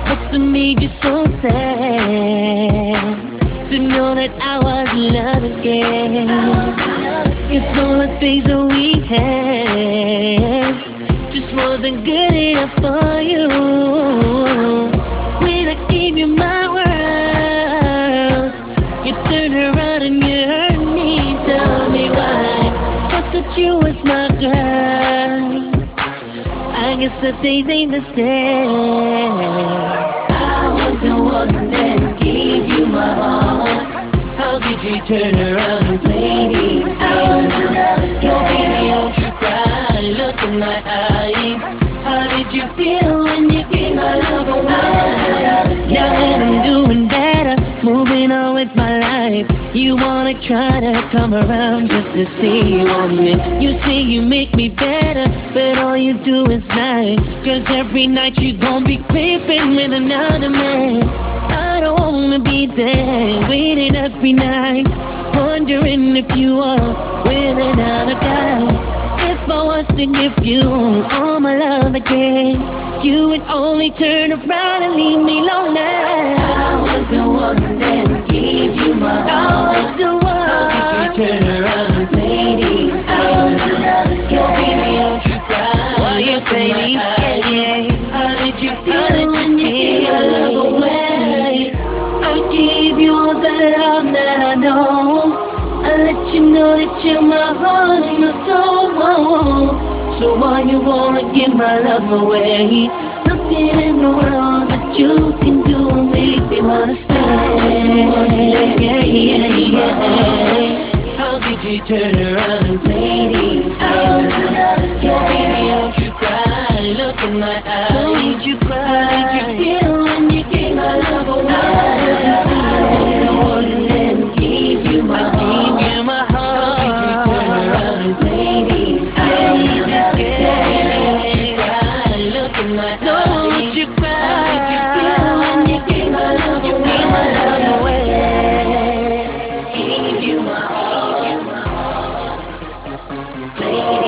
Must have made you so sad to know that I was in love again. It's all the things that we had just wasn't good enough for you. When I gave you my world, you turned around and you hurt me. Tell me why? I thought you was my girl. I guess the days ain't the same. I was the one that gave you my heart. How could you turn around and play these games? No, baby, don't you cry. Look in my eyes. How did you feel when you gave my love away? Now that I'm doing better, moving on with my life, you wanna try to come around just to see on me. You say you make me better, but all you do is lie. 'Cause every night you gon' be creeping with another man. I don't wanna be there, waiting every night, wondering if you are with another guy. If I was to give you all my love again, you would only turn around and leave me lonely. I was the one that gave you my heart. I was the one. How could you turn around and play these games? No, baby, don't you cry. Why you play these games? How did you feel when you gave your love away? I gave you all the love that I know. I let you know that you're my heart and my soul. So why you wanna give my love away? Nothing in the world that you can do will make me wanna stay. Yeah, yeah, yeah. How could you turn around and play these games? No, baby, don't you cry. Look in my eyes. Don't you cry. How did you feel when you gave my love away? I was the one that gave you my heart. How could you turn around and play these games? No, baby, don't you cry. Look in my eyes. Don't you cry. How did you feel when you gave my love away? Gave you my heart. Play